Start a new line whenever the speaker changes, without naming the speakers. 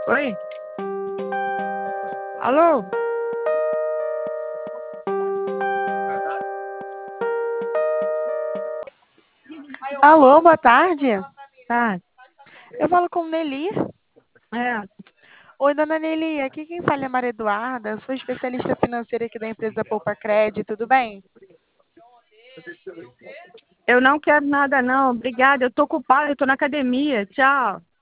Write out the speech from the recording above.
Oi? Alô?
Alô, boa tarde.
Tá.
Eu falo com Nelly.
É.
Oi, dona Nelly. Aqui quem fala é Maria Eduarda. Eu sou especialista financeira aqui da empresa Poupa Crédito. Tudo bem?
Eu não quero nada, não. Obrigada. Eu tô ocupada, eu tô na academia. Tchau.